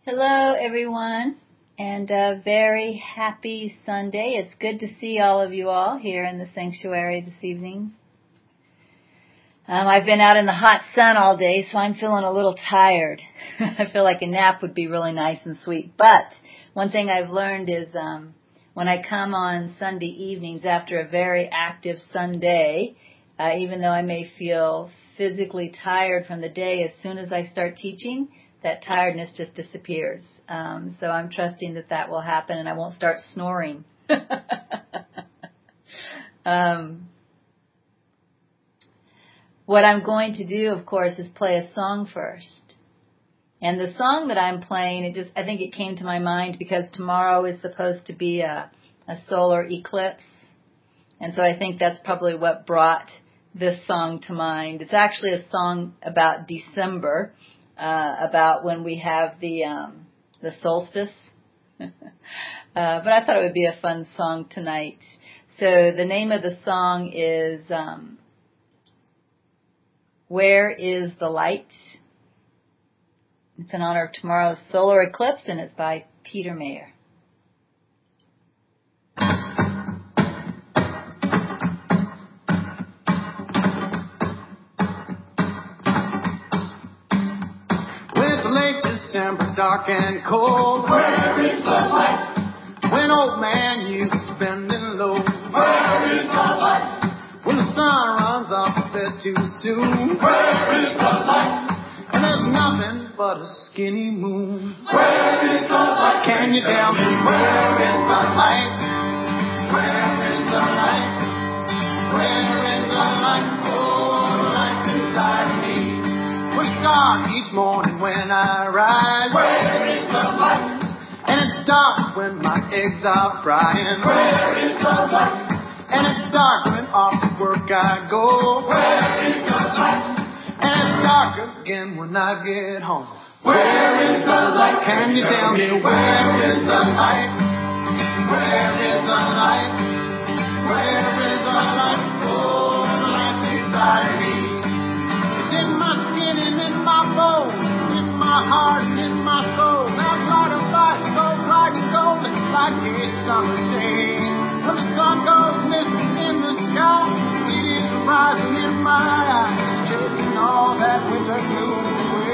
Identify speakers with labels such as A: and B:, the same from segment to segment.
A: Hello, everyone, and a very happy Sunday. It's good to see all of you all here in the sanctuary this evening. I've been out in the hot sun all day, so I'm feeling a little tired. I feel like a nap would be really nice and sweet. But one thing I've learned is when I come on Sunday evenings after a very active Sunday, even though I may feel physically tired from the day, as soon as I start teaching, that tiredness just disappears. So I'm trusting that will happen and I won't start snoring. What I'm going to do, of course, is play a song first. And the song that I'm playing, I think it came to my mind because tomorrow is supposed to be a solar eclipse. And so I think that's probably what brought this song to mind. It's actually a song about December. About when we have the solstice. But I thought it would be a fun song tonight. So the name of the song is Where is the Light? It's in honor of tomorrow's solar eclipse, and it's by Peter Mayer.
B: December, dark and cold.
C: Where is the light?
B: When old man you spending low.
C: Where is the light?
B: When the sun runs off a bit too soon.
C: Where is the light?
B: And there's nothing but a skinny moon.
C: Where is the light?
B: Can you tell me where is the light?
C: Where is the light?
B: Where is the light?
C: Oh, the light inside me.
B: When it's dark each morning when I rise.
C: Where is the light?
B: And it's dark when my eggs are frying.
C: Where is the light?
B: And it's dark when off to work I go.
C: Where is the light?
B: And it's dark again when I get home.
C: Where is the light?
B: Can you tell me where is the light?
C: Where is the light?
B: Where is the light?
C: Oh, the light inside me.
B: It's in my skin and in my bones, in my heart and in my soul. That light of light, so bright and golden, like a summer day. When the sun goes missing in the sky, it is rising in my eyes, chasing all that winter gloom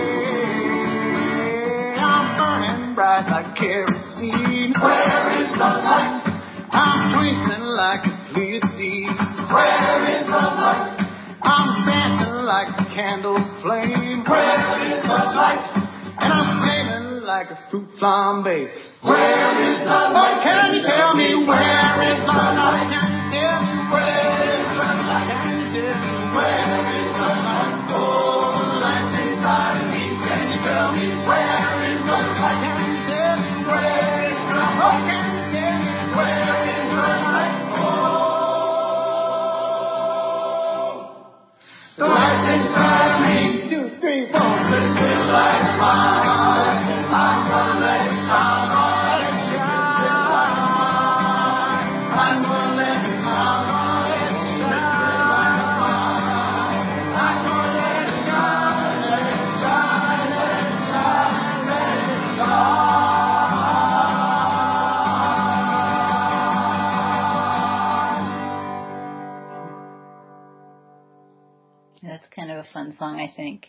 B: away. I'm burning bright like kerosene.
C: Where is the light?
B: I'm twinkling like a Pleiades.
C: Where is the light?
B: I'm dancing like a candle flame.
C: Where is the light?
B: And I'm flaming like a fruit flambe.
C: Where is the light?
B: Can you tell me where is the light? Can you tell me
C: Where is the light?
B: Can you tell me
C: Where is the light? Oh, the light inside me. Can you tell me where is the light?
B: Can you tell me
C: Where is the light?
B: Can you tell me
C: Where is the light? Oh, the light inside me.
B: 1, 2, 3, 4.
C: This will light my heart. I'm gonna let it shine. Let it shine. I'm gonna let it shine. Let it shine. I'm gonna let it shine. Let it shine. Let it shine. Let it shine.
A: That's kind of a fun song, I think.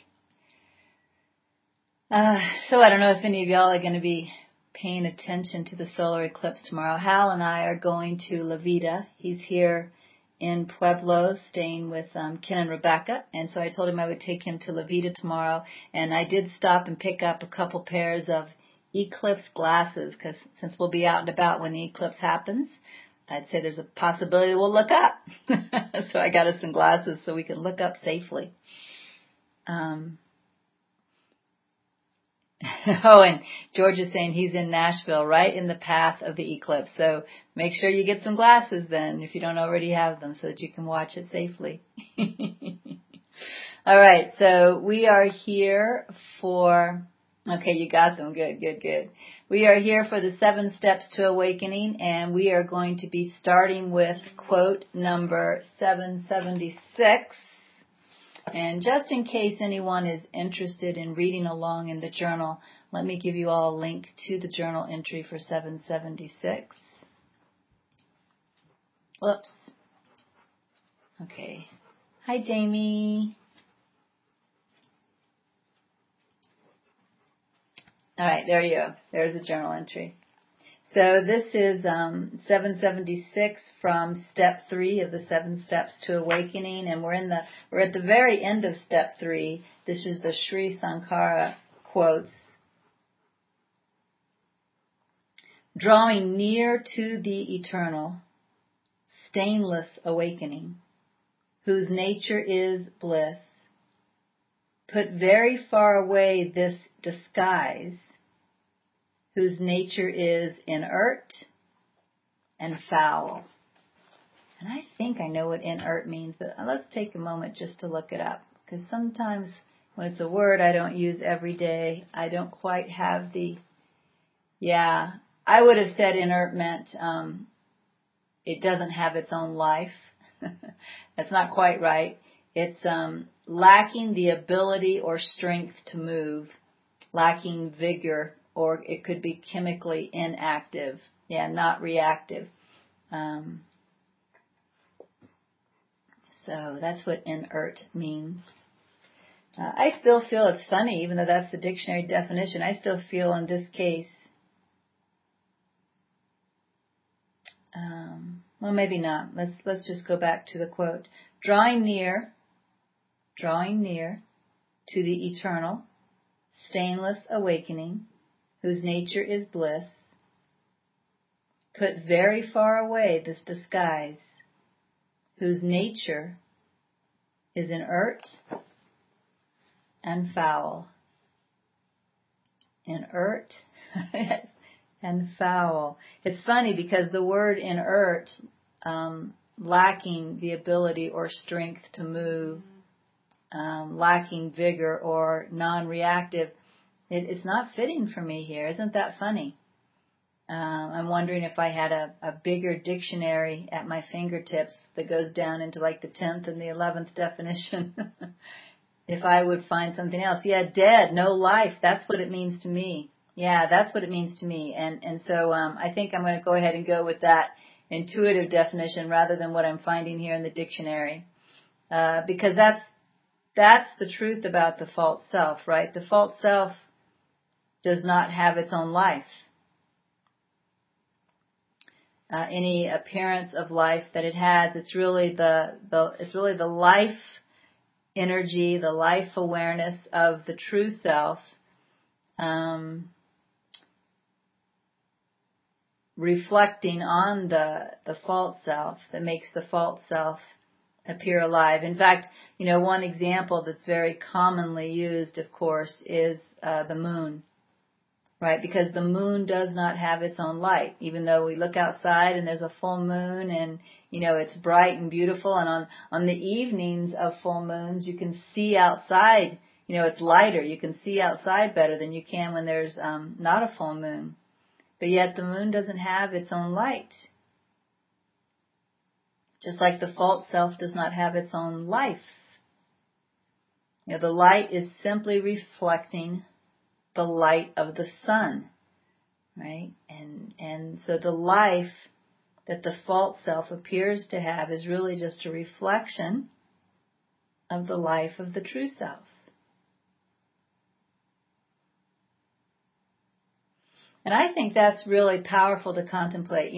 A: So I don't know if any of y'all are going to be paying attention to the solar eclipse tomorrow. Hal and I are going to La Vida. He's here in Pueblo staying with Ken and Rebecca. And so I told him I would take him to La Vida tomorrow. And I did stop and pick up a couple pairs of eclipse glasses because since we'll be out and about when the eclipse happens, I'd say there's a possibility we'll look up. So I got us some glasses so we can look up safely. Oh, and George is saying he's in Nashville, right in the path of the eclipse. So make sure you get some glasses then, if you don't already have them, so that you can watch it safely. All right, so we are here for, okay, you got them. Good, good, good. We are here for the 7 Steps to Awakening, and we are going to be starting with quote number 776. And just in case anyone is interested in reading along in the journal, let me give you all a link to the journal entry for 776. Whoops. Okay. Hi, Jamie. All right, there you go. There's a journal entry. So this is 776 from step 3 of the 7 steps to awakening, and we're at the very end of step 3. This is the Sri Sankara quotes. Drawing near to the eternal, stainless awakening, whose nature is bliss, put very far away this disguise, whose nature is inert and foul. And I think I know what inert means, but let's take a moment just to look it up, because sometimes when it's a word I don't use every day, I don't quite have I would have said inert meant it doesn't have its own life. That's not quite right. It's lacking the ability or strength to move, lacking vigor, or it could be chemically inactive. Yeah, not reactive. So that's what inert means. I still feel it's funny, even though that's the dictionary definition. I still feel in this case, well, maybe not. Let's just go back to the quote. Drawing near to the eternal, stainless awakening, whose nature is bliss, put very far away this disguise, whose nature is inert and foul. Inert and foul. It's funny because the word inert, lacking the ability or strength to move, lacking vigor or non-reactive, it's not fitting for me here. Isn't that funny? I'm wondering if I had a bigger dictionary at my fingertips that goes down into like the 10th and the 11th definition, if I would find something else. Yeah, dead, no life. That's what it means to me. Yeah, that's what it means to me. And so I think I'm going to go ahead and go with that intuitive definition rather than what I'm finding here in the dictionary. Because that's the truth about the false self, right? The false self does not have its own life. Any appearance of life that it has, it's really the life energy, the life awareness of the true self, reflecting on the false self that makes the false self appear alive. In fact, one example that's very commonly used, of course, is the moon. Right, because the moon does not have its own light, even though we look outside and there's a full moon and, it's bright and beautiful. And on the evenings of full moons, you can see outside, it's lighter. You can see outside better than you can when there's not a full moon. But yet the moon doesn't have its own light. Just like the false self does not have its own life. The light is simply reflecting the light of the sun, right? And so the life that the false self appears to have is really just a reflection of the life of the true self. And I think that's really powerful to contemplate.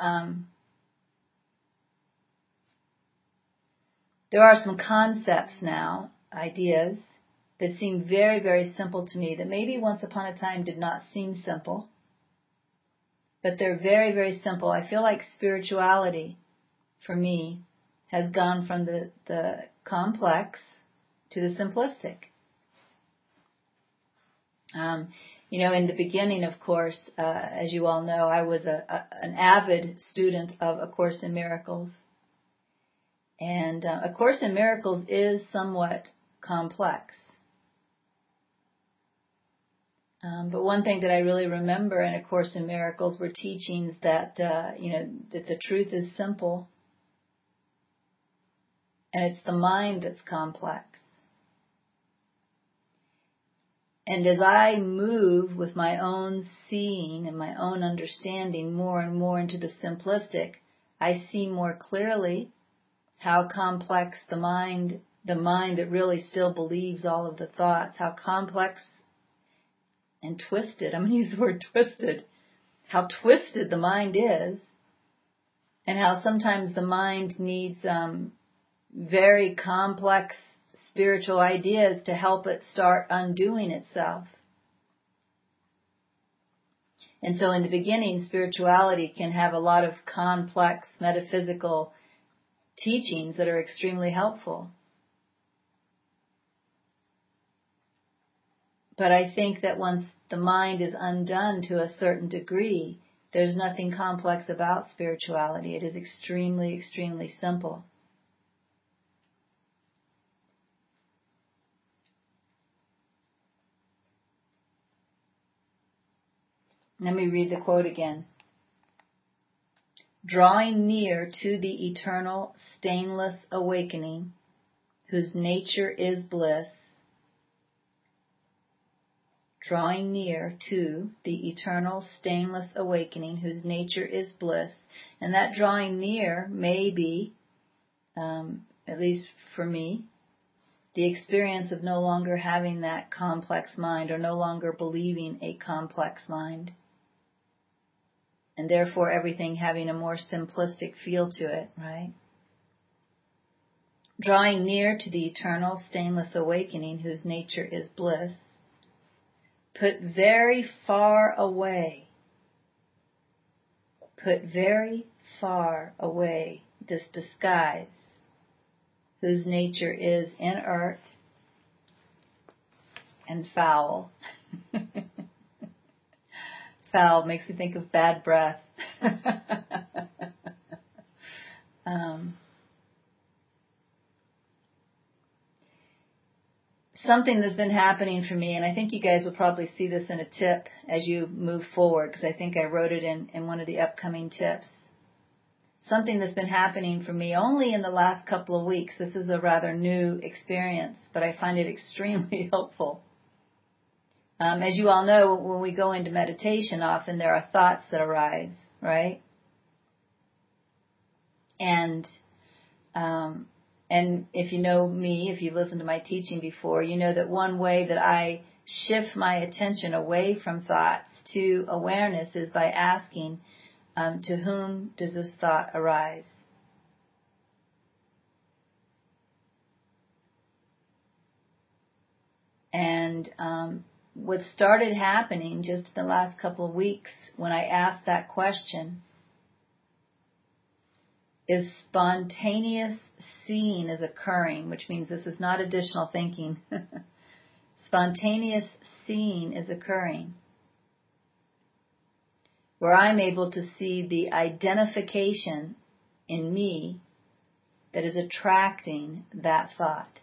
A: There are some concepts now, ideas, that seem very, very simple to me, that maybe once upon a time did not seem simple, but they're very, very simple. I feel like spirituality, for me, has gone from the complex to the simplistic. In the beginning, of course, as you all know, I was an avid student of A Course in Miracles. And A Course in Miracles is somewhat complex. But one thing that I really remember in A Course in Miracles were teachings that, that the truth is simple. And it's the mind that's complex. And as I move with my own seeing and my own understanding more and more into the simplistic, I see more clearly how complex the mind that really still believes all of the thoughts, how complex and twisted, I'm going to use the word twisted, how twisted the mind is, and how sometimes the mind needs very complex spiritual ideas to help it start undoing itself. And so in the beginning, spirituality can have a lot of complex metaphysical teachings that are extremely helpful. But I think that once the mind is undone to a certain degree, there's nothing complex about spirituality. It is extremely, extremely simple. Let me read the quote again. Drawing near to the eternal, stainless awakening, whose nature is bliss. Drawing near to the eternal, stainless awakening, whose nature is bliss. And that drawing near may be, at least for me, the experience of no longer having that complex mind or no longer believing a complex mind. And therefore everything having a more simplistic feel to it, right? Drawing near to the eternal, stainless awakening, whose nature is bliss. Put very far away this disguise, whose nature is inert and foul. Foul makes me think of bad breath. Something that's been happening for me, and I think you guys will probably see this in a tip as you move forward, because I think I wrote it in one of the upcoming tips. Something that's been happening for me only in the last couple of weeks. This is a rather new experience, but I find it extremely helpful. As you all know, when we go into meditation, often there are thoughts that arise, right? And if you know me, if you've listened to my teaching before, you know that one way that I shift my attention away from thoughts to awareness is by asking, to whom does this thought arise? And what started happening just in the last couple of weeks when I asked that question is spontaneous seeing is occurring, which means this is not additional thinking. Spontaneous seeing is occurring, where I'm able to see the identification in me that is attracting that thought.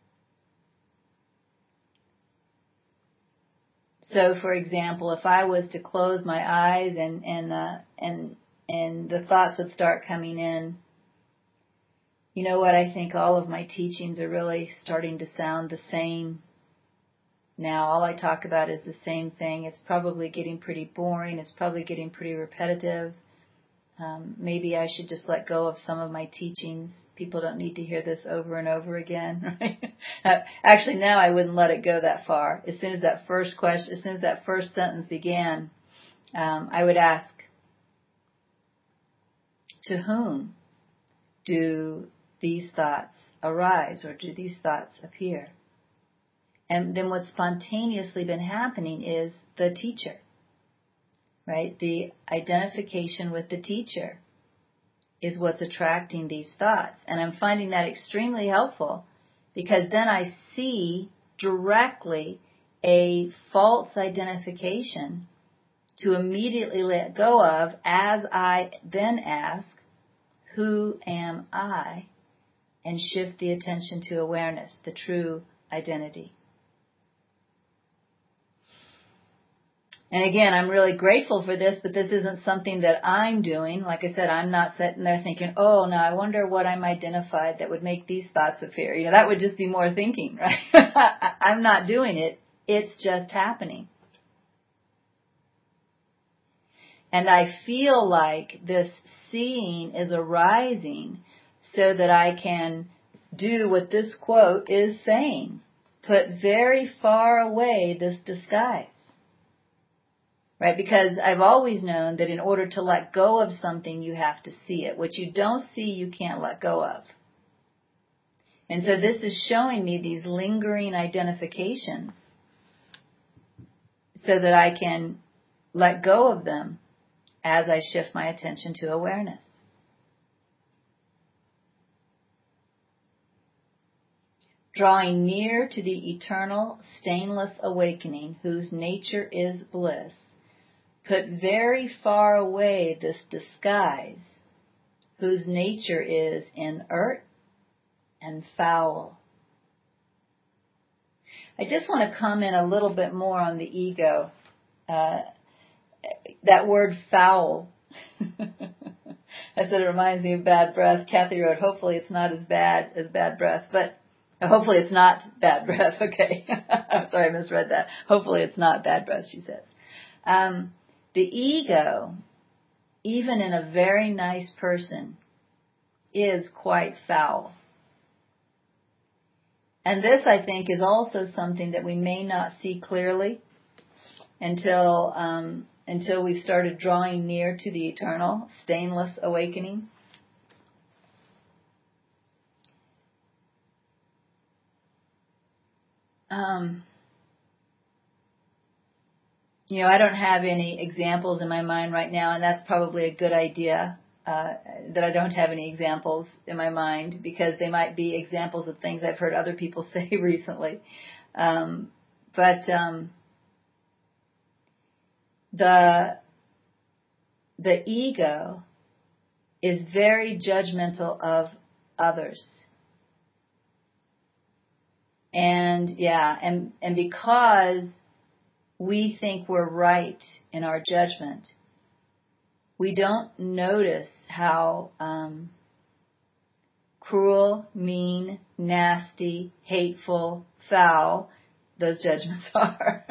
A: So, for example, if I was to close my eyes and the thoughts would start coming in, you know what? I think all of my teachings are really starting to sound the same now. All I talk about is the same thing. It's probably getting pretty boring. It's probably getting pretty repetitive. Maybe I should just let go of some of my teachings. People don't need to hear this over and over again, right? Actually, now I wouldn't let it go that far. As soon as that first sentence began, I would ask, to whom do these thoughts arise, or do these thoughts appear? And then what's spontaneously been happening is the teacher, right? The identification with the teacher is what's attracting these thoughts. And I'm finding that extremely helpful, because then I see directly a false identification to immediately let go of, as I then ask, who am I? And shift the attention to awareness, the true identity. And again, I'm really grateful for this, but this isn't something that I'm doing. Like I said, I'm not sitting there thinking, oh, now I wonder what I'm identified that would make these thoughts appear. You know, that would just be more thinking, right? I'm not doing it It's just happening. And I feel like this seeing is arising so that I can do what this quote is saying. Put very far away this disguise. Right? Because I've always known that in order to let go of something, you have to see it. What you don't see, you can't let go of. And so this is showing me these lingering identifications so that I can let go of them as I shift my attention to awareness. Drawing near to the eternal, stainless awakening whose nature is bliss, put very far away this disguise whose nature is inert and foul. I just want to comment a little bit more on the ego. That word foul. I said it reminds me of bad breath. Kathy wrote, hopefully it's not as bad breath, but hopefully it's not bad breath. Okay. Sorry, I misread that. Hopefully it's not bad breath, she says. The ego, even in a very nice person, is quite foul. And this, I think, is also something that we may not see clearly until we started drawing near to the eternal, stainless awakening. I don't have any examples in my mind right now, and that's probably a good idea, that I don't have any examples in my mind, because they might be examples of things I've heard other people say recently. But the ego is very judgmental of others. And because we think we're right in our judgment, we don't notice how cruel, mean, nasty, hateful, foul those judgments are.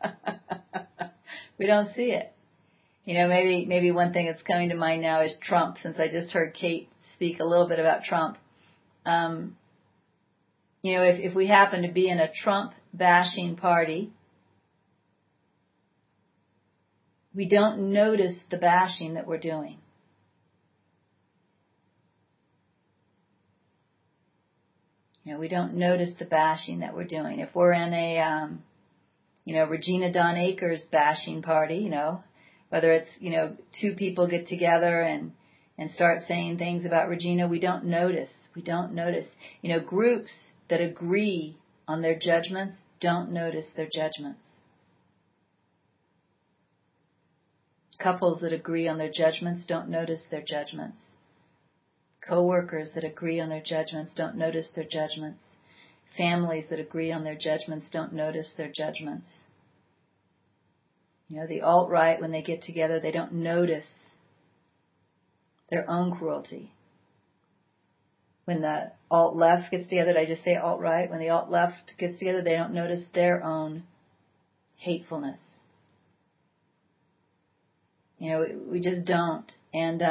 A: We don't see it. Maybe one thing that's coming to mind now is Trump, since I just heard Kate speak a little bit about Trump. If we happen to be in a Trump bashing party, we don't notice the bashing that we're doing. We don't notice the bashing that we're doing. If we're in a, Regina Dawn Akers bashing party, whether it's, two people get together and start saying things about Regina, we don't notice. We don't notice. Groups that agree on their judgments don't notice their judgments. Couples that agree on their judgments don't notice their judgments. Co-workers that agree on their judgments don't notice their judgments. Families that agree on their judgments don't notice their judgments. The alt-right, when they get together, they don't notice their own cruelty. When the alt-left gets together, did I just say alt-right? When the alt-left gets together, they don't notice their own hatefulness. We just don't. And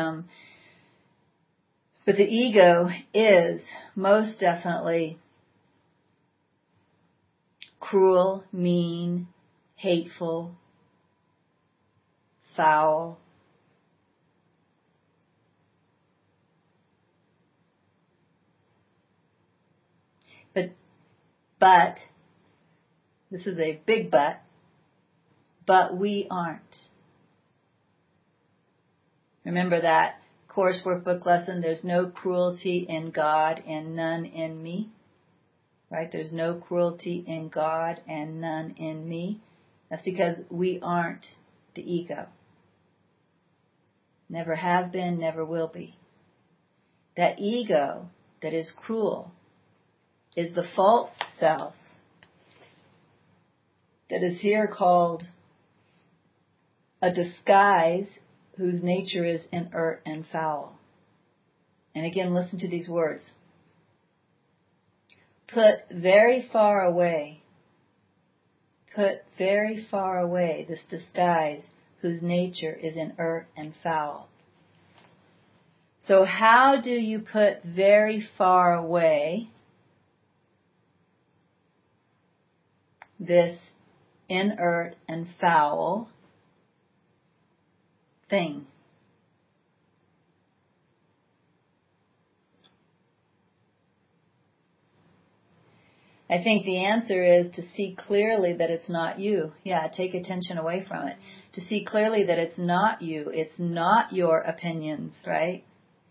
A: but the ego is most definitely cruel, mean, hateful, foul. But this is a big but we aren't. Remember that course workbook lesson, there's no cruelty in God and none in me. Right? There's no cruelty in God and none in me. That's because we aren't the ego. Never have been, never will be. That ego that is cruel is the false self that is here called a disguise whose nature is inert and foul. And again, listen to these words. Put very far away put very far away this disguise whose nature is inert and foul. So how do you put very far away this inert and foul thing? I think the answer is to see clearly that it's not you. Yeah, take attention away from it. To see clearly that it's not you. It's not your opinions, right?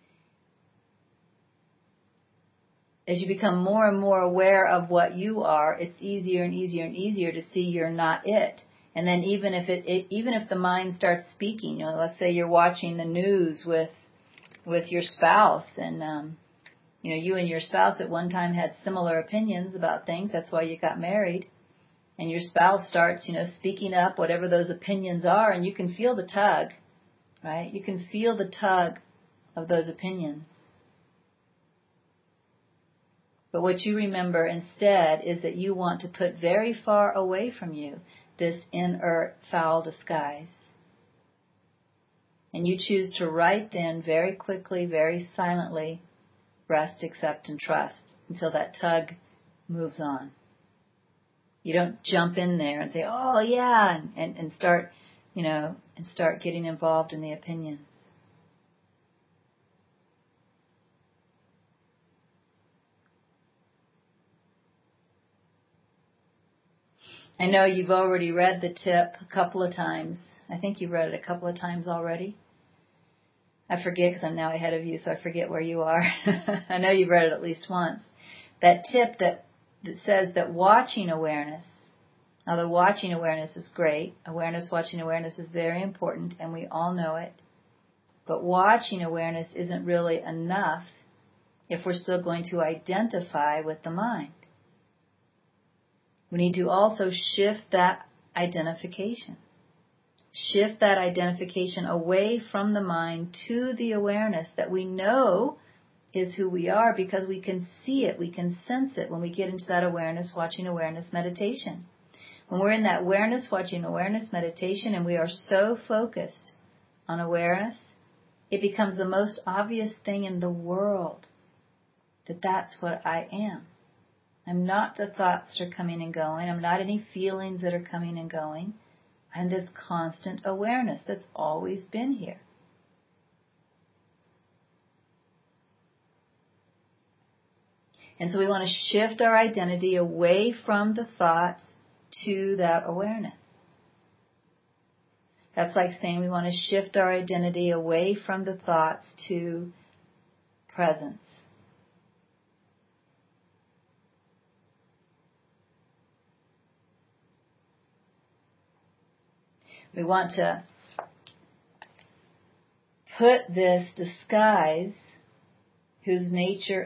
A: As you become more and more aware of what you are, it's easier and easier and easier to see you're not it. And then even if the mind starts speaking, let's say you're watching the news with your spouse, and you and your spouse at one time had similar opinions about things. That's why you got married. And your spouse starts, speaking up, whatever those opinions are, and you can feel the tug, right? You can feel the tug of those opinions. But what you remember instead is that you want to put very far away from you this inert, foul disguise. And you choose to right then, very quickly, very silently, rest, accept, and trust until that tug moves on. You don't jump in there and say, oh yeah, and start, and start getting involved in the opinions. I know you've already read the tip a couple of times. I think you've read it a couple of times already. I forget because I'm now ahead of you, so I forget where you are. I know you've read it at least once. That tip that says that watching awareness, although watching awareness is great, watching awareness is very important, and we all know it. But watching awareness isn't really enough if we're still going to identify with the mind. We need to also shift that identification. Shift that identification away from the mind to the awareness that we know is who we are, because we can see it, we can sense it when we get into that awareness, watching awareness meditation. When we're in that awareness, watching awareness meditation, and we are so focused on awareness, it becomes the most obvious thing in the world that that's what I am. I'm not the thoughts that are coming and going. I'm not any feelings that are coming and going. I'm this constant awareness that's always been here. And so we want to shift our identity away from the thoughts to that awareness. That's like saying we want to shift our identity away from the thoughts to presence. We want to put this disguise, whose nature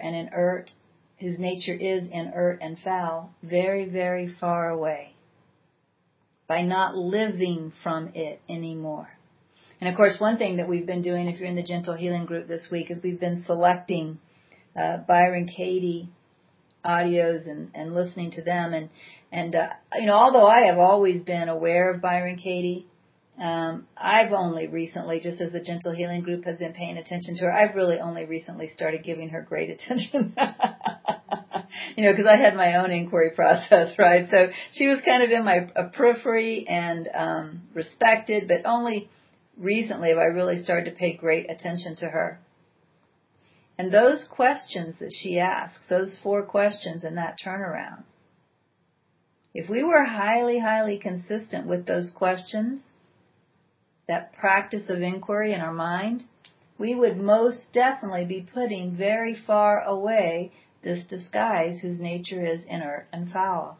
A: is inert and foul, very, very far away, by not living from it anymore. And of course, one thing that we've been doing, if you're in the Gentle Healing group this week, is we've been selecting Byron Katie audios and listening to them. And although I have always been aware of Byron Katie, I've only recently, just as the Gentle Healing group has been paying attention to her, I've really only recently started giving her great attention. Because I had my own inquiry process, right? So she was kind of in my periphery and respected, but only recently have I really started to pay great attention to her. And those questions that she asks, those 4 questions in that turnaround, if we were highly, highly consistent with those questions, that practice of inquiry in our mind, we would most definitely be putting very far away this disguise whose nature is inert and foul.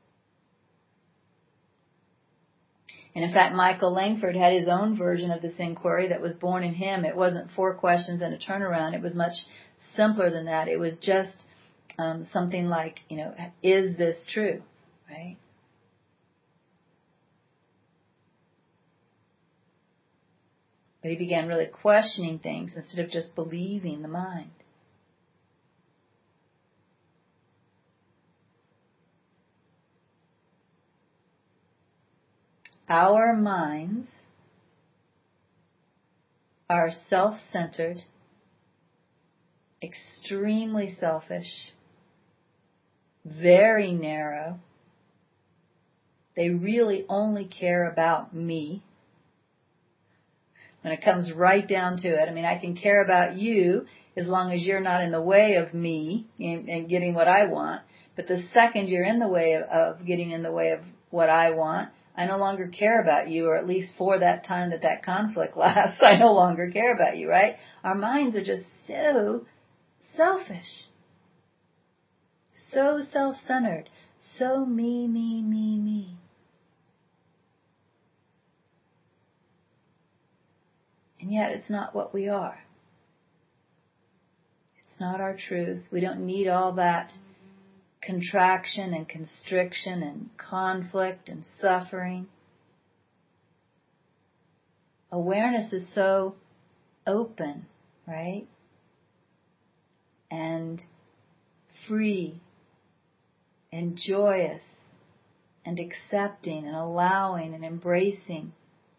A: And in fact, Michael Langford had his own version of this inquiry that was born in him. It wasn't 4 questions and a turnaround. It was much simpler than that. It was just something like, is this true, right? But he began really questioning things instead of just believing the mind. Our minds are self-centered, extremely selfish, very narrow. They really only care about me. When it comes right down to it, I mean, I can care about you as long as you're not in the way of me and getting what I want. But the second you're in the way of getting in the way of what I want, I no longer care about you, or at least for that time that conflict lasts, I no longer care about you, right? Our minds are just so selfish, so self-centered, so me, me, me, me. And yet it's not what we are. It's not our truth. We don't need all that contraction and constriction and conflict and suffering. Awareness is so open, right? And free and joyous and accepting and allowing and embracing.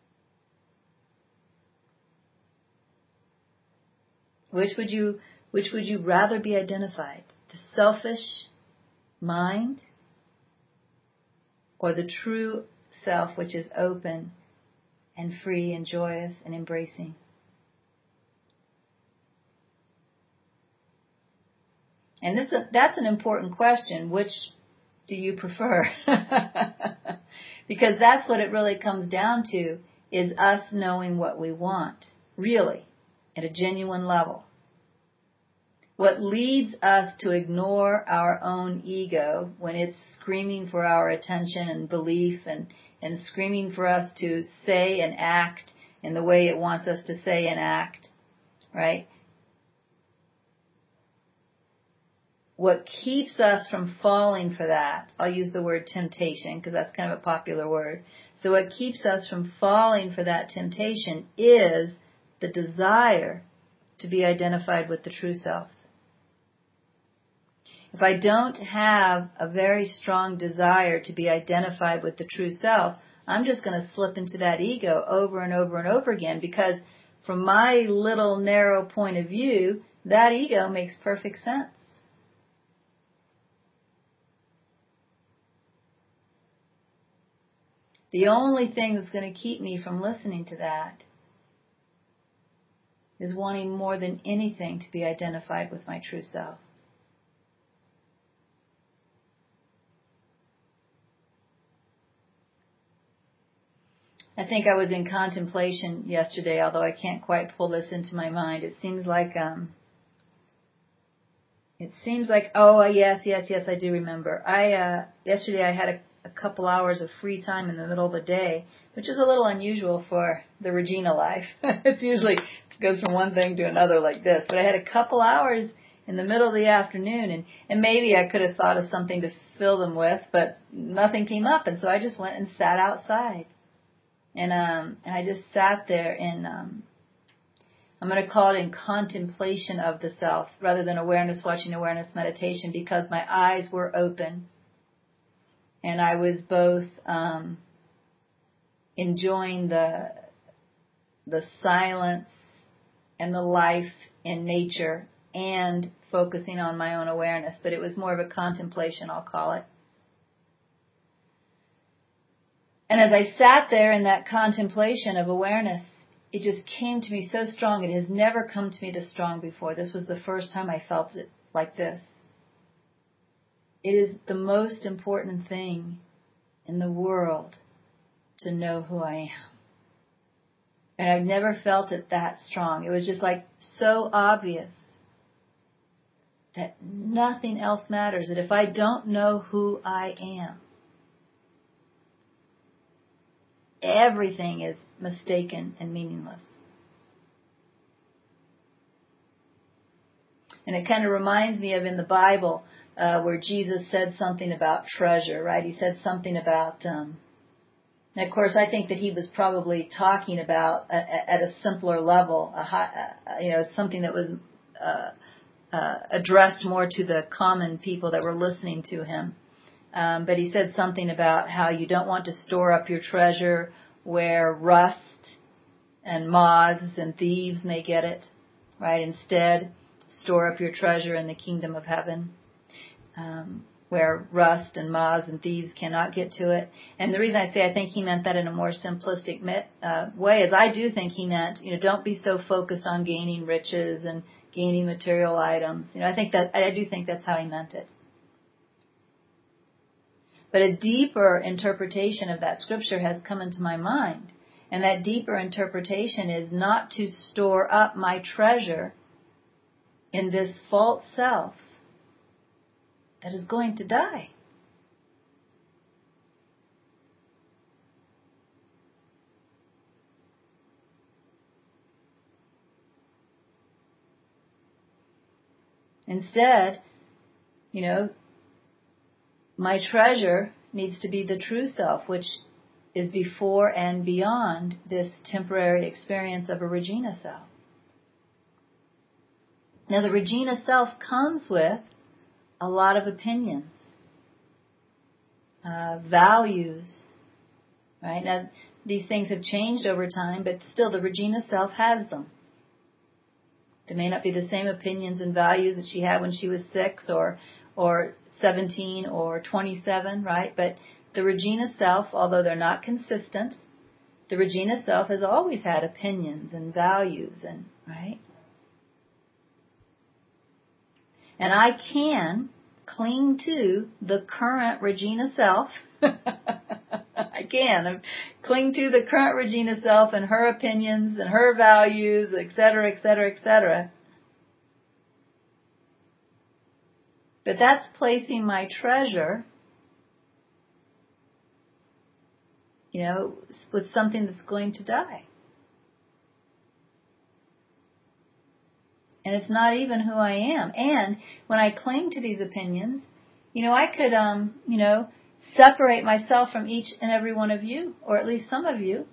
A: Which would you rather be identified? The selfish mind or the true self, which is open and free and joyous and embracing? And that's an important question. Which do you prefer? Because that's what it really comes down to, is us knowing what we want, really, at a genuine level. What leads us to ignore our own ego when it's screaming for our attention and belief and screaming for us to say and act in the way it wants us to say and act, right? What keeps us from falling for that, I'll use the word temptation because that's kind of a popular word. So what keeps us from falling for that temptation is the desire to be identified with the true self. If I don't have a very strong desire to be identified with the true self, I'm just going to slip into that ego over and over and over again, because from my little narrow point of view, that ego makes perfect sense. The only thing that's going to keep me from listening to that is wanting more than anything to be identified with my true self. I think I was in contemplation yesterday, although I can't quite pull this into my mind. It seems like, oh, yes, I do remember. Yesterday I had a couple hours of free time in the middle of the day, which is a little unusual for the Regina life. It's usually, it goes from one thing to another like this. But I had a couple hours in the middle of the afternoon, and maybe I could have thought of something to fill them with, but nothing came up, and so I just went and sat outside. And I just sat there in, I'm going to call it in contemplation of the self, rather than awareness watching, awareness meditation, because my eyes were open. And I was both enjoying the silence and the life in nature and focusing on my own awareness. But it was more of a contemplation, I'll call it. And as I sat there in that contemplation of awareness, it just came to me so strong. It has never come to me this strong before. This was the first time I felt it like this. It is the most important thing in the world to know who I am. And I've never felt it that strong. It was just like so obvious that nothing else matters. That if I don't know who I am, everything is mistaken and meaningless. And it kind of reminds me of in the Bible where Jesus said something about treasure, right? He said something about, and of course I think that he was probably talking about at a simpler level, something that was addressed more to the common people that were listening to him. But he said something about how you don't want to store up your treasure where rust and moths and thieves may get it, right? Instead, store up your treasure in the kingdom of heaven, where rust and moths and thieves cannot get to it. And the reason I say I think he meant that in a more simplistic way is I do think he meant, don't be so focused on gaining riches and gaining material items. I do think that's how he meant it. But a deeper interpretation of that scripture has come into my mind. And that deeper interpretation is not to store up my treasure in this false self that is going to die. Instead, my treasure needs to be the true self, which is before and beyond this temporary experience of a Regina self. Now, the Regina self comes with a lot of opinions, values, right? Now, these things have changed over time, but still the Regina self has them. They may not be the same opinions and values that she had when she was 6 or 17 or 27, right? But the Regina self, although they're not consistent, the Regina self has always had opinions and values, and right? And I can cling to the current Regina self. I can cling to the current Regina self and her opinions and her values, etc., etc., etc. But that's placing my treasure, with something that's going to die. And it's not even who I am. And when I cling to these opinions, I could, separate myself from each and every one of you, or at least some of you.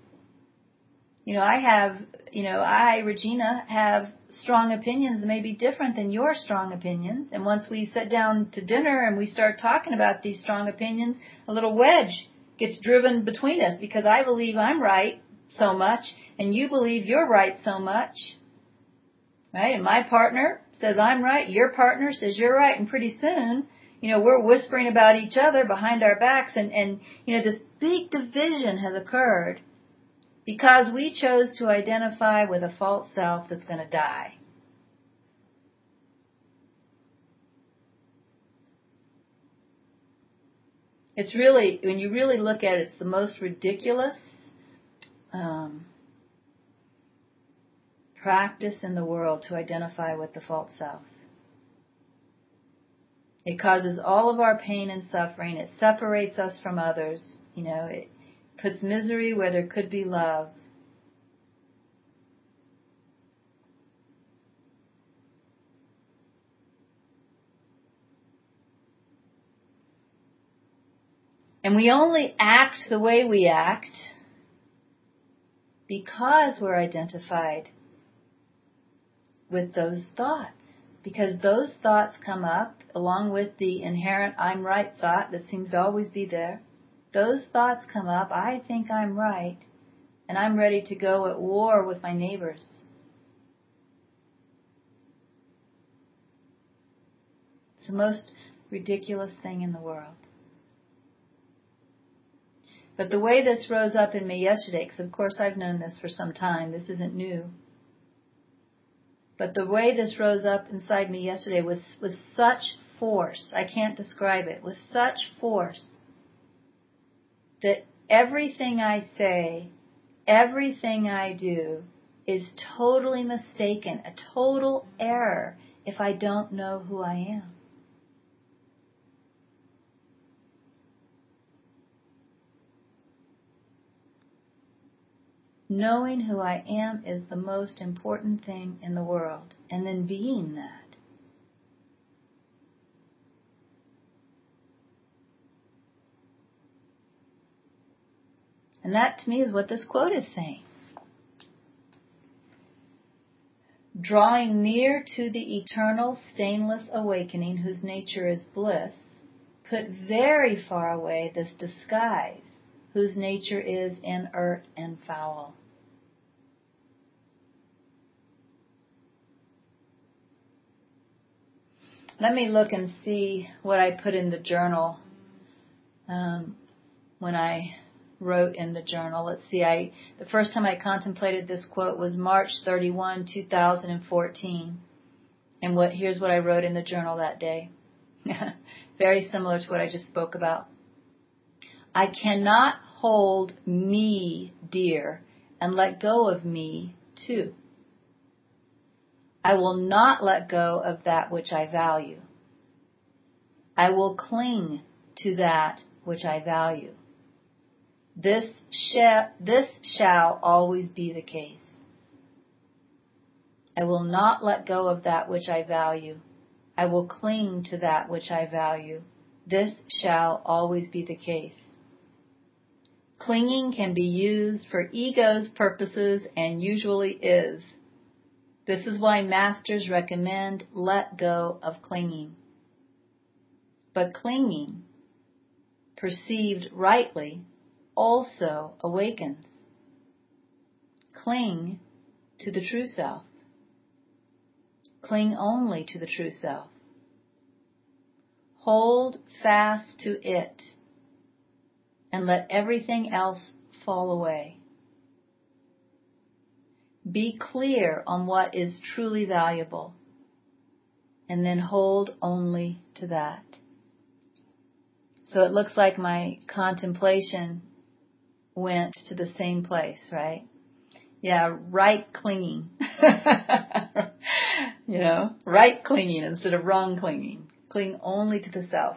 A: I, Regina, have strong opinions that may be different than your strong opinions. And once we sit down to dinner and we start talking about these strong opinions, a little wedge gets driven between us because I believe I'm right so much and you believe you're right so much. Right? And my partner says I'm right, your partner says you're right, and pretty soon, we're whispering about each other behind our backs, and this big division has occurred because we chose to identify with a false self that's going to die. It's really, when you really look at it, it's the most ridiculous practice in the world to identify with the false self. It causes all of our pain and suffering. It separates us from others. It puts misery where there could be love. And we only act the way we act because we're identified with those thoughts. Because those thoughts come up along with the inherent I'm right thought that seems to always be there. Those thoughts come up, I think I'm right, and I'm ready to go at war with my neighbors. It's the most ridiculous thing in the world. But the way this rose up in me yesterday, because of course I've known this for some time, this isn't new. But the way this rose up inside me yesterday was with such force, I can't describe it, with such force that everything I say, everything I do is totally mistaken, a total error if I don't know who I am. Knowing who I am is the most important thing in the world, and then being that. And that to me is what this quote is saying. Drawing near to the eternal, stainless awakening whose nature is bliss, put very far away this disguise, whose nature is inert and foul. Let me look and see what I put in the journal when I wrote in the journal. Let's see, the first time I contemplated this quote was March 31, 2014. And here's what I wrote in the journal that day. Very similar to what I just spoke about. I cannot hold me dear and let go of me too. I will not let go of that which I value. I will cling to that which I value. This shall always be the case. I will not let go of that which I value. I will cling to that which I value. This shall always be the case. Clinging can be used for ego's purposes and usually is. This is why masters recommend let go of clinging. But clinging, perceived rightly, also awakens. Cling to the true self. Cling only to the true self. Hold fast to it and let everything else fall away. Be clear on what is truly valuable and then hold only to that. So it looks like my contemplation went to the same place, right? Yeah, right clinging. Right clinging instead of wrong clinging. Cling only to the self.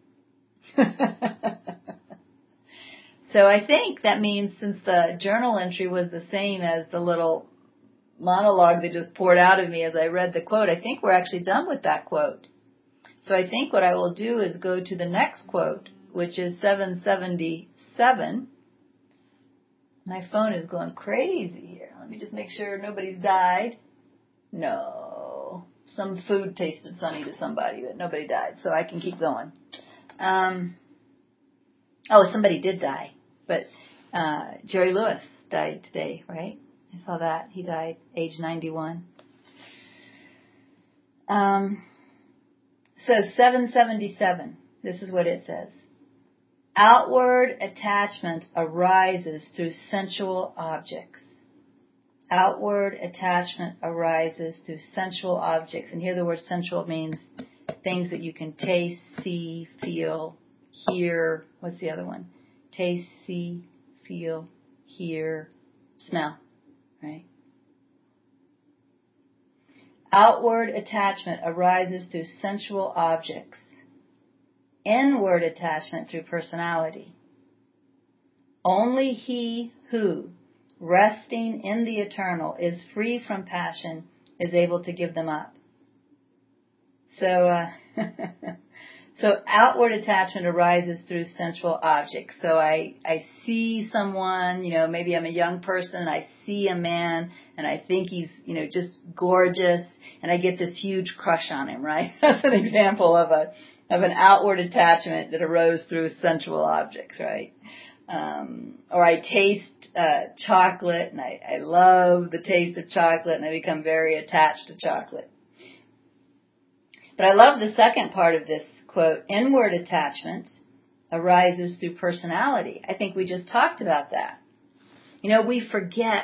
A: So I think that means since the journal entry was the same as the little monologue that just poured out of me as I read the quote, I think we're actually done with that quote. So I think what I will do is go to the next quote, which is 777. My phone is going crazy here. Let me just make sure nobody's died. No. Some food tasted funny to somebody, but nobody died, so I can keep going. Somebody did die, but Jerry Lewis died today, right? I saw that. He died age 91. So 777, this is what it says. Outward attachment arises through sensual objects. Outward attachment arises through sensual objects. And here the word sensual means things that you can taste, see, feel, hear. What's the other one? Taste, see, feel, hear, smell. Right? Outward attachment arises through sensual objects. Inward attachment through personality. Only he who, resting in the eternal, is free from passion, is able to give them up. So outward attachment arises through sensual objects. So I see someone, maybe I'm a young person, I see a man, and I think he's, just gorgeous, and I get this huge crush on him, right? That's an example of an outward attachment that arose through sensual objects, right? Or I taste chocolate, and I love the taste of chocolate, and I become very attached to chocolate. But I love the second part of this quote. Inward attachment arises through personality. I think we just talked about that. We forget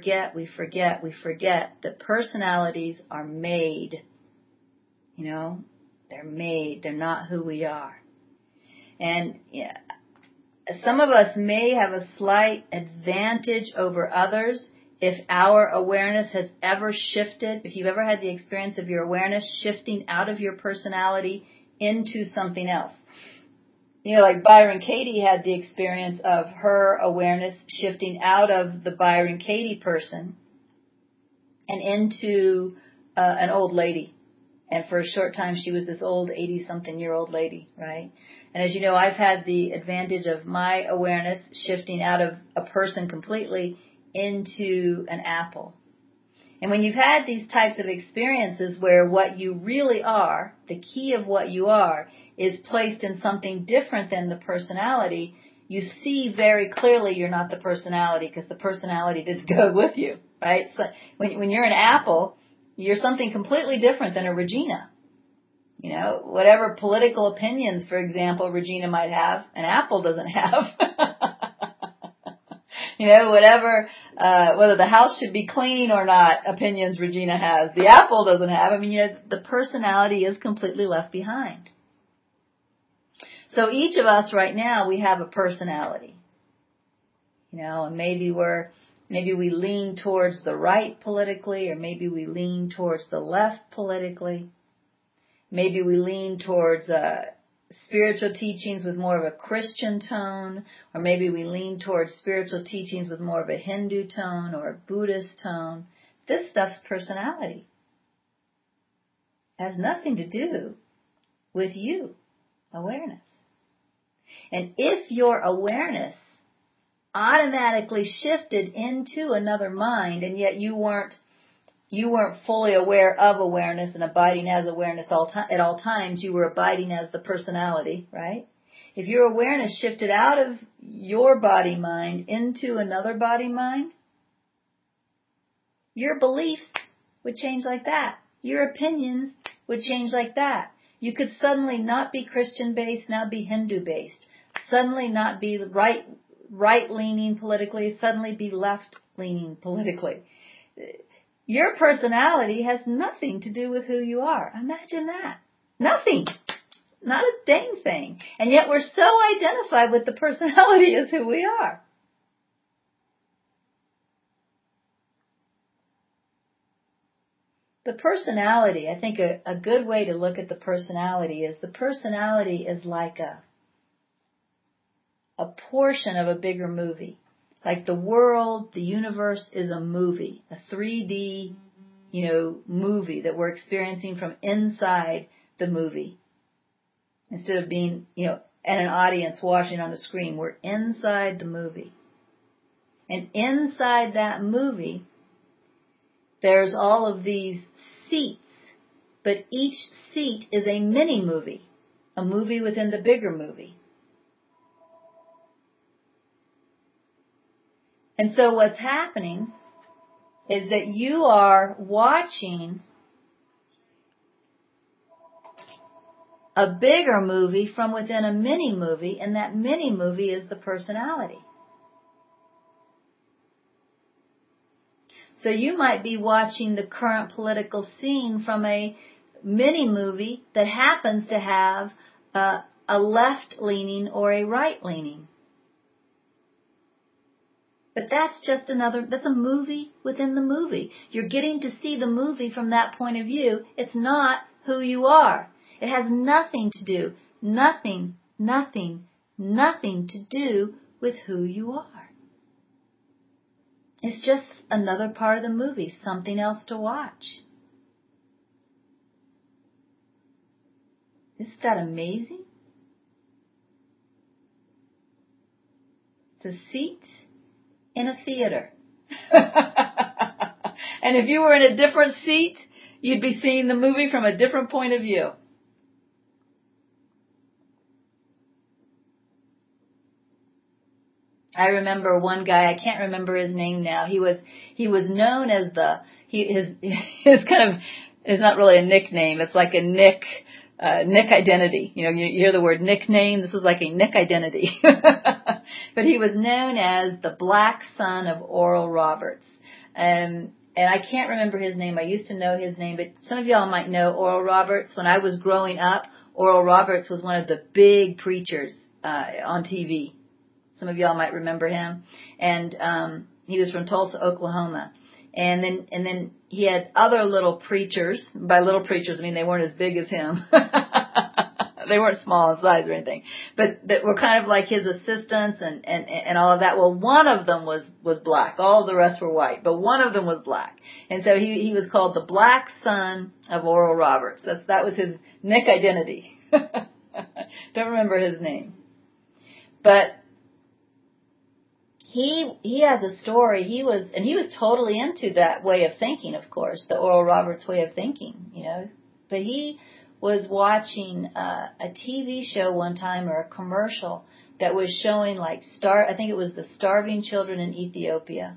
A: that personalities are made. They're made. They're not who we are. And some of us may have a slight advantage over others if our awareness has ever shifted, if you've ever had the experience of your awareness shifting out of your personality into something else. Like Byron Katie had the experience of her awareness shifting out of the Byron Katie person and into an old lady. And for a short time, she was this old 80-something-year-old lady, right? And as you know, I've had the advantage of my awareness shifting out of a person completely into an apple. And when you've had these types of experiences where what you really are, the key of what you are, is placed in something different than the personality, you see very clearly you're not the personality because the personality didn't go with you, right? So when you're an apple, you're something completely different than a Regina. You know, whatever political opinions, for example, Regina might have, an apple doesn't have. You know, whatever, whether the house should be clean or not, opinions Regina has, the apple doesn't have. I mean, you know, the personality is completely left behind. So each of us right now, we have a personality. You know, and maybe we lean towards the right politically, or maybe we lean towards the left politically. Maybe we lean towards spiritual teachings with more of a Christian tone, or maybe we lean towards spiritual teachings with more of a Hindu tone or a Buddhist tone. This stuff's personality. It has nothing to do with you, awareness. And if your awareness automatically shifted into another mind, and yet you weren't fully aware of awareness and abiding as awareness at all times, you were abiding as the personality, right? If your awareness shifted out of your body-mind into another body-mind, your beliefs would change like that. Your opinions would change like that. You could suddenly not be Christian-based, now be Hindu-based. Suddenly not be right-leaning politically, suddenly be left-leaning politically. Your personality has nothing to do with who you are. Imagine that. Nothing. Not a dang thing. And yet we're so identified with the personality as who we are. The personality, I think a good way to look at the personality is like a portion of a bigger movie. Like the world, the universe is a movie, a 3D, movie that we're experiencing from inside the movie. Instead of being, at an audience watching on a screen, we're inside the movie. And inside that movie, there's all of these seats, but each seat is a mini movie, a movie within the bigger movie. And so what's happening is that you are watching a bigger movie from within a mini movie, and that mini movie is the personality. So you might be watching the current political scene from a mini movie that happens to have a left-leaning or a right-leaning. But that's just that's a movie within the movie. You're getting to see the movie from that point of view. It's not who you are. It has nothing to do, nothing to do with who you are. It's just another part of the movie, something else to watch. Isn't that amazing? It's a seat in a theater. And if you were in a different seat, you'd be seeing the movie from a different point of view. I remember one guy, I can't remember his name now. He was known as his kind of, it's not really a nickname. It's like a Nick identity. You hear the word nickname. This was like a Nick identity. But he was known as the Black Son of Oral Roberts. And I can't remember his name. I used to know his name, but some of y'all might know Oral Roberts. When I was growing up, Oral Roberts was one of the big preachers on TV. Some of y'all might remember him. And he was from Tulsa, Oklahoma. And then he had other little preachers. By little preachers, I mean they weren't as big as him. They weren't small in size or anything. But that were kind of like his assistants and all of that. Well, one of them was black. All of the rest were white. But one of them was black. And so he was called the Black Son of Oral Roberts. That was his Nick identity. Don't remember his name. But he has a story. He was totally into that way of thinking, of course, the Oral Roberts way of thinking, But he was watching a TV show one time, or a commercial that was showing I think it was the starving children in Ethiopia.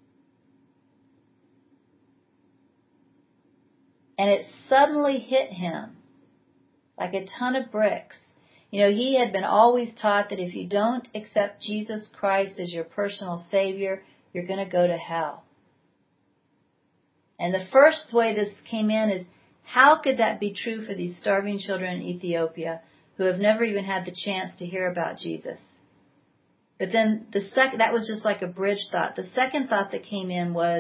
A: And it suddenly hit him like a ton of bricks. He had been always taught that if you don't accept Jesus Christ as your personal Savior, you're going to go to hell. And the first way this came in is, how could that be true for these starving children in Ethiopia who have never even had the chance to hear about Jesus? But then that was just like a bridge thought. The second thought that came in was,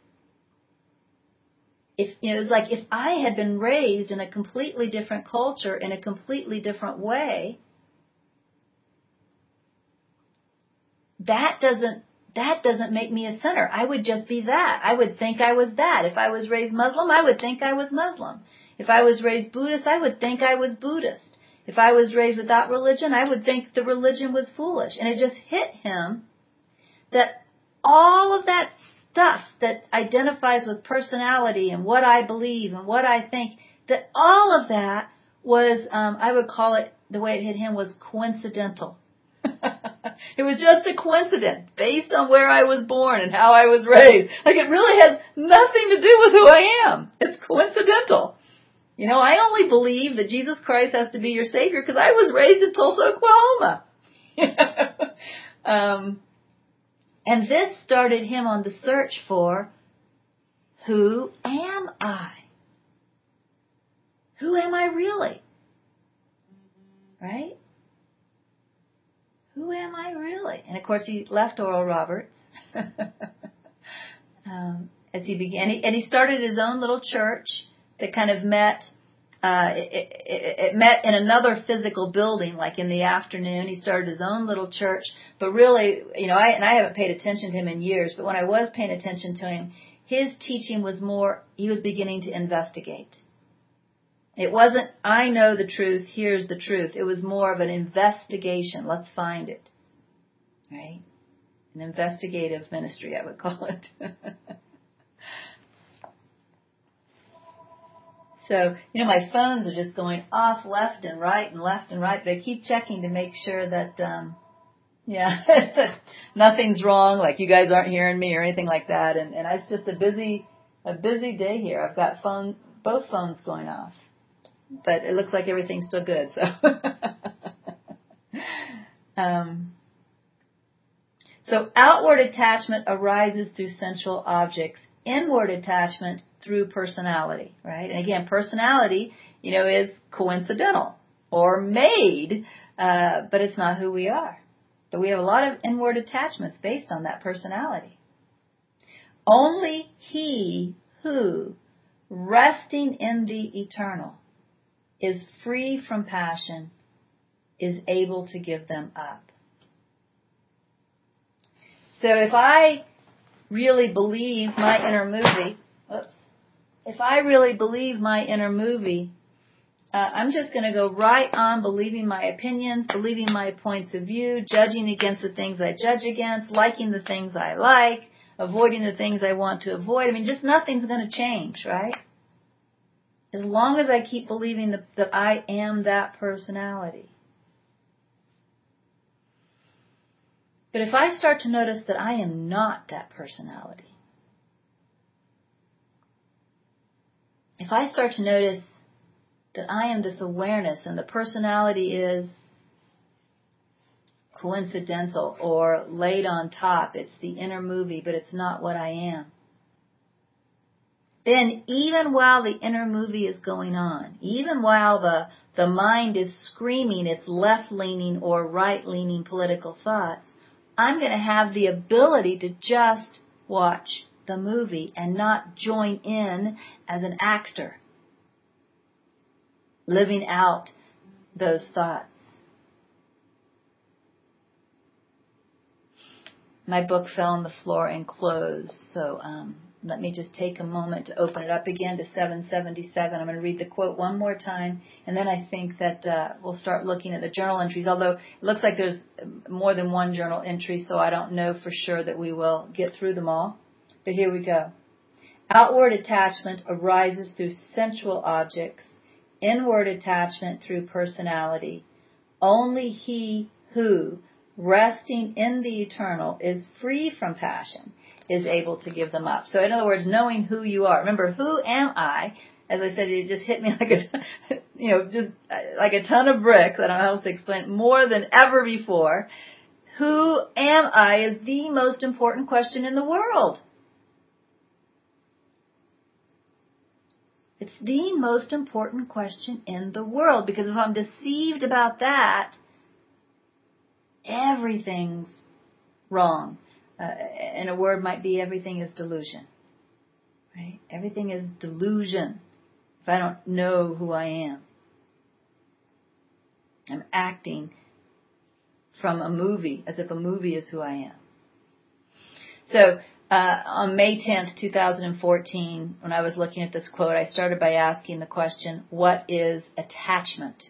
A: it was like if I had been raised in a completely different culture, in a completely different way, that doesn't make me a sinner. I would just be that. I would think I was that. If I was raised Muslim, I would think I was Muslim. If I was raised Buddhist, I would think I was Buddhist. If I was raised without religion, I would think the religion was foolish. And it just hit him that all of that stuff that identifies with personality and what I believe and what I think, that all of that was, I would call it, the way it hit him was coincidental. It was just a coincidence based on where I was born and how I was raised. It really has nothing to do with who I am. It's coincidental. I only believe that Jesus Christ has to be your Savior because I was raised in Tulsa, Oklahoma. And this started him on the search for, who am I? Who am I really? Right? Who am I really? And of course he left Oral Roberts as he began. And he started his own little church that kind of met. It met in another physical building, like in the afternoon. He started his own little church. But really, I haven't paid attention to him in years, but when I was paying attention to him, his teaching was more, he was beginning to investigate. It wasn't, I know the truth, here's the truth. It was more of an investigation. Let's find it. Right? An investigative ministry, I would call it. So, my phones are just going off left and right, but I keep checking to make sure that, that nothing's wrong, like you guys aren't hearing me or anything like that. And it's just a busy day here. I've got both phones going off, but it looks like everything's still good. So outward attachment arises through sensual objects. Inward attachment through personality, right? And again, personality, is coincidental or made, but it's not who we are. But we have a lot of inward attachments based on that personality. Only he who, resting in the eternal, is free from passion, is able to give them up. So if I really believe my inner movie, I'm just going to go right on believing my opinions, believing my points of view, judging against the things I judge against, liking the things I like, avoiding the things I want to avoid. Just nothing's going to change, right? As long as I keep believing that I am that personality. But if I start to notice that I am not that personality, if I start to notice that I am this awareness and the personality is coincidental or laid on top, it's the inner movie, but it's not what I am, then even while the inner movie is going on, even while the mind is screaming its left-leaning or right-leaning political thoughts, I'm going to have the ability to just watch the movie and not join in as an actor, living out those thoughts. My book fell on the floor and closed, so let me just take a moment to open it up again to 777. I'm going to read the quote one more time, and then I think that we'll start looking at the journal entries, although it looks like there's more than one journal entry, so I don't know for sure that we will get through them all. But here we go. Outward attachment arises through sensual objects. inward attachment through personality. Only he who, resting in the eternal, is free from passion, is able to give them up. So in other words, knowing who you are. Remember, who am I? As I said, it just hit me like just like a ton of bricks. I don't know how else to explain it, more than ever before. Who am I is the most important question in the world. It's the most important question in the world, because if I'm deceived about that, everything's wrong. And a word might be everything is delusion. Right? Everything is delusion if I don't know who I am. I'm acting from a movie, as if a movie is who I am. So, on May 10th, 2014, when I was looking at this quote, I started by asking the question, what is attachment?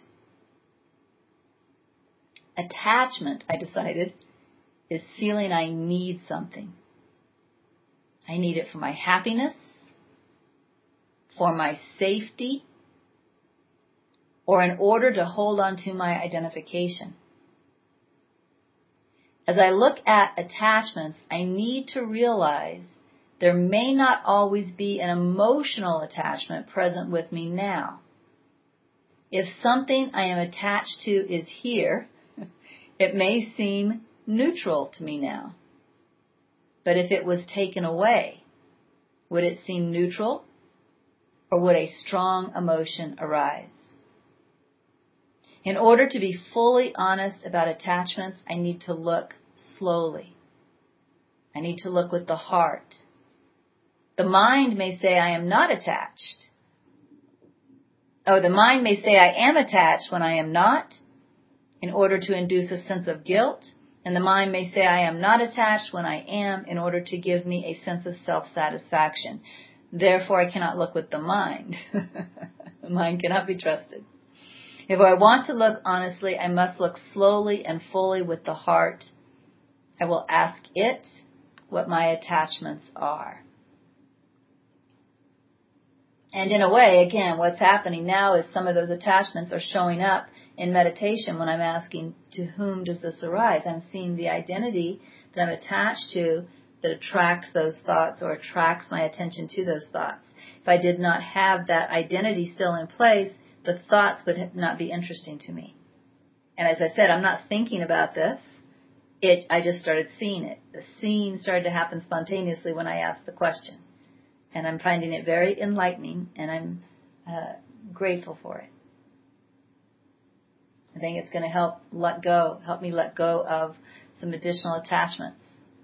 A: Attachment, I decided, is feeling I need something. I need it for my happiness, for my safety, or in order to hold on to my identification. As I look at attachments, I need to realize there may not always be an emotional attachment present with me now. If something I am attached to is here, it may seem neutral to me now. But if it was taken away, would it seem neutral, or would a strong emotion arise? In order to be fully honest about attachments, I need to look slowly. I need to look with the heart. The mind may say I am not attached. The mind may say I am attached when I am not, in order to induce a sense of guilt. And the mind may say I am not attached when I am, in order to give me a sense of self-satisfaction. Therefore, I cannot look with the mind. The mind cannot be trusted. If I want to look honestly, I must look slowly and fully with the heart. I will ask it what my attachments are. And in a way, again, what's happening now is some of those attachments are showing up in meditation when I'm asking, to whom does this arise? I'm seeing the identity that I'm attached to that attracts those thoughts or attracts my attention to those thoughts. If I did not have that identity still in place, the thoughts would not be interesting to me. And as I said, I'm not thinking about this. I just started seeing it. The scene started to happen spontaneously when I asked the question. And I'm finding it very enlightening, and I'm grateful for it. I think it's going to help me let go of some additional attachments.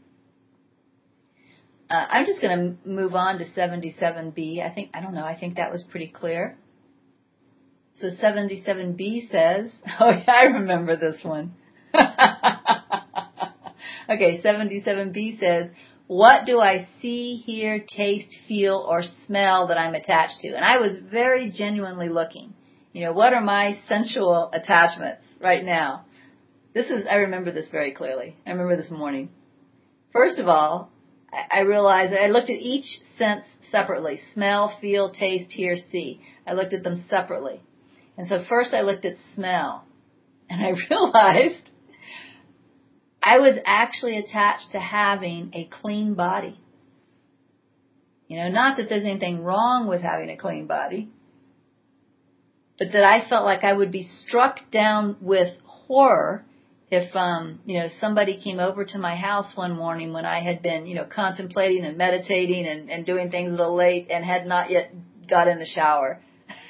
A: I'm just going to move on to 77B. I think that was pretty clear. So 77B says, I remember this one. Okay, 77B says, what do I see, hear, taste, feel, or smell that I'm attached to? And I was very genuinely looking. What are my sensual attachments right now? I remember this very clearly. I remember this morning. First of all, I realized that I looked at each sense separately. Smell, feel, taste, hear, see. I looked at them separately. And so first I looked at smell. And I realized I was actually attached to having a clean body. Not that there's anything wrong with having a clean body, but that I felt like I would be struck down with horror if, somebody came over to my house one morning when I had been, contemplating and meditating and doing things a little late and had not yet got in the shower.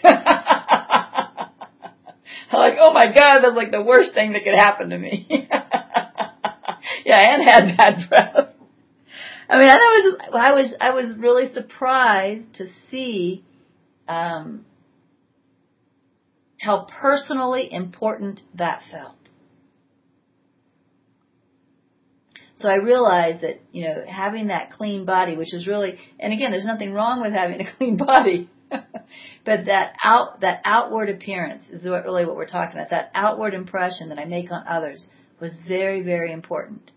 A: I'm like, oh my God, that's like the worst thing that could happen to me. Yeah, and had bad breath. I mean, I was really surprised to see how personally important that felt. So I realized that, having that clean body, which is really, and again, there's nothing wrong with having a clean body, but that outward appearance is what we're talking about. That outward impression that I make on others was very, very important.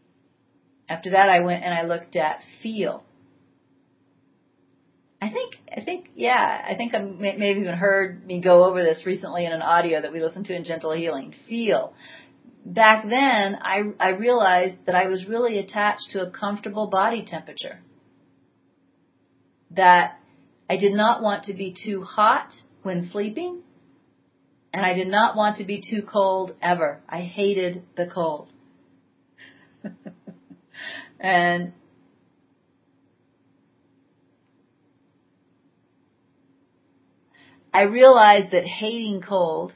A: After that, I went and I looked at feel. I think think I maybe even heard me go over this recently in an audio that we listened to in Gentle Healing. Feel. Back then, I realized that I was really attached to a comfortable body temperature. That I did not want to be too hot when sleeping, and I did not want to be too cold ever. I hated the cold. And I realized that hating cold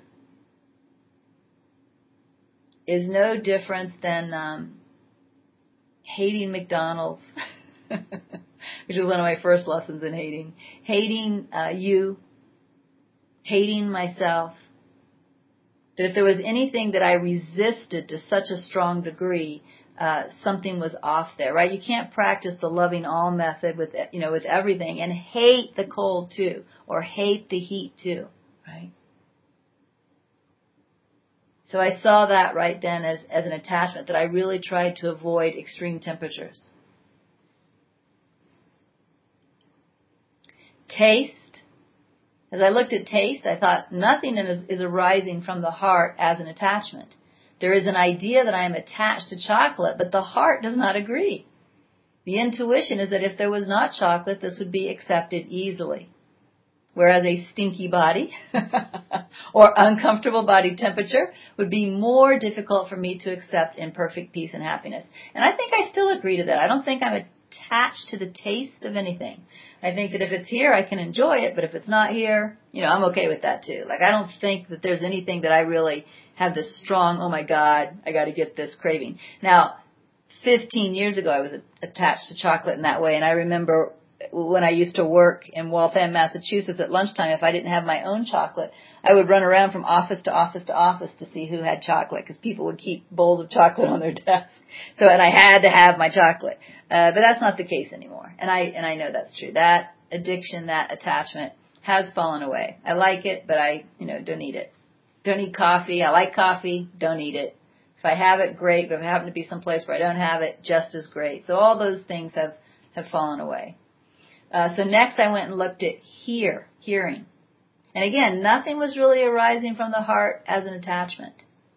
A: is no different than hating McDonald's, which was one of my first lessons in hating. Hating you, hating myself. That if there was anything that I resisted to such a strong degree, something was off there, right? You can't practice the loving all method with everything and hate the cold too, or hate the heat too, right? So I saw that right then as an attachment, that I really tried to avoid extreme temperatures. Taste. As I looked at taste, I thought nothing is arising from the heart as an attachment. There is an idea that I am attached to chocolate, but the heart does not agree. The intuition is that if there was not chocolate, this would be accepted easily. Whereas a stinky body or uncomfortable body temperature would be more difficult for me to accept in perfect peace and happiness. And I think I still agree to that. I don't think I'm attached to the taste of anything. I think that if it's here, I can enjoy it, but if it's not here, I'm okay with that too. Like, I don't think that there's anything that I really have this strong, oh my God, I got to get this craving. Now, 15 years ago, I was attached to chocolate in that way, and I remember when I used to work in Waltham, Massachusetts at lunchtime, if I didn't have my own chocolate, I would run around from office to office to office to see who had chocolate, because people would keep bowls of chocolate on their desk. And I had to have my chocolate. But that's not the case anymore. And I know that's true. That addiction, that attachment has fallen away. I like it, but I, don't need it. Don't need coffee. I like coffee. Don't eat it. If I have it, great. But if I happen to be someplace where I don't have it, just as great. So all those things have fallen away. So next I went and looked at hearing. And again, nothing was really arising from the heart as an attachment.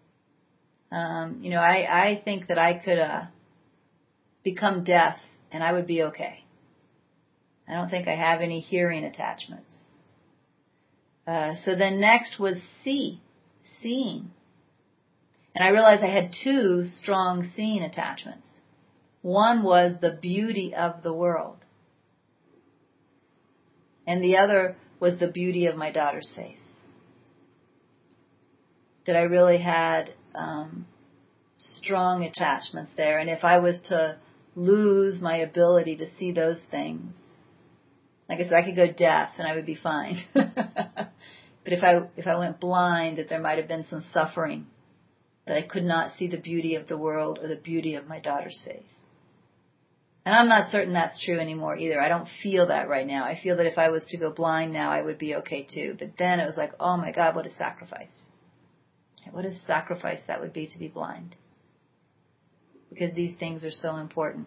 A: I think that I could become deaf and I would be okay. I don't think I have any hearing attachments. So then next was seeing. And I realized I had two strong seeing attachments. One was the beauty of the world. And the other was the beauty of my daughter's face. That I really had strong attachments there. And if I was to lose my ability to see those things, like I said, I could go deaf and I would be fine. But if I went blind, that there might have been some suffering, that I could not see the beauty of the world or the beauty of my daughter's face. And I'm not certain that's true anymore either. I don't feel that right now. I feel that if I was to go blind now, I would be okay too. But then it was like, oh my God, what a sacrifice. What a sacrifice that would be to be blind. Because these things are so important.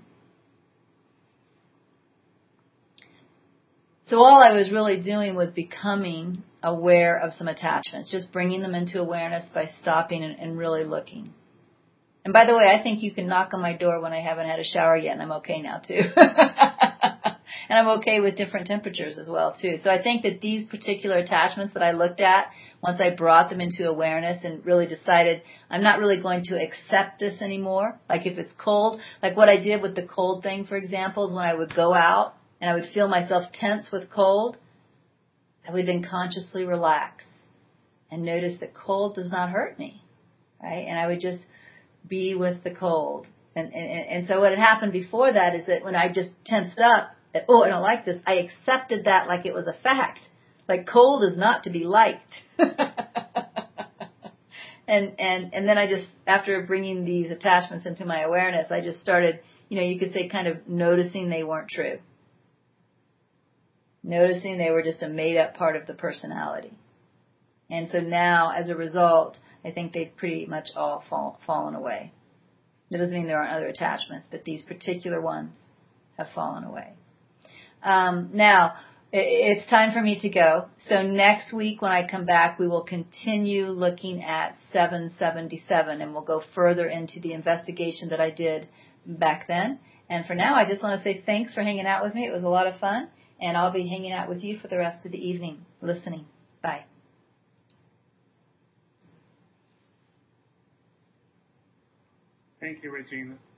A: So all I was really doing was becoming aware of some attachments, just bringing them into awareness by stopping and really looking. And by the way, I think you can knock on my door when I haven't had a shower yet, and I'm okay now too. And I'm okay with different temperatures as well too. So I think that these particular attachments that I looked at, once I brought them into awareness and really decided I'm not really going to accept this anymore. Like if it's cold, like what I did with the cold thing, for example, is when I would go out and I would feel myself tense with cold, I would then consciously relax and notice that cold does not hurt me, right? And I would just be with the cold. And so what had happened before that is that when I just tensed up, that, I don't like this, I accepted that like it was a fact. Like cold is not to be liked. And then I just, after bringing these attachments into my awareness, I just started, you could say kind of noticing they weren't true. Noticing they were just a made-up part of the personality. And so now, as a result, I think they've pretty much all fallen away. It doesn't mean there aren't other attachments, but these particular ones have fallen away. Now, it's time for me to go. So next week when I come back, we will continue looking at 777, and we'll go further into the investigation that I did back then. And for now, I just want to say thanks for hanging out with me. It was a lot of fun, and I'll be hanging out with you for the rest of the evening, listening. Bye.
D: Thank you, Regina.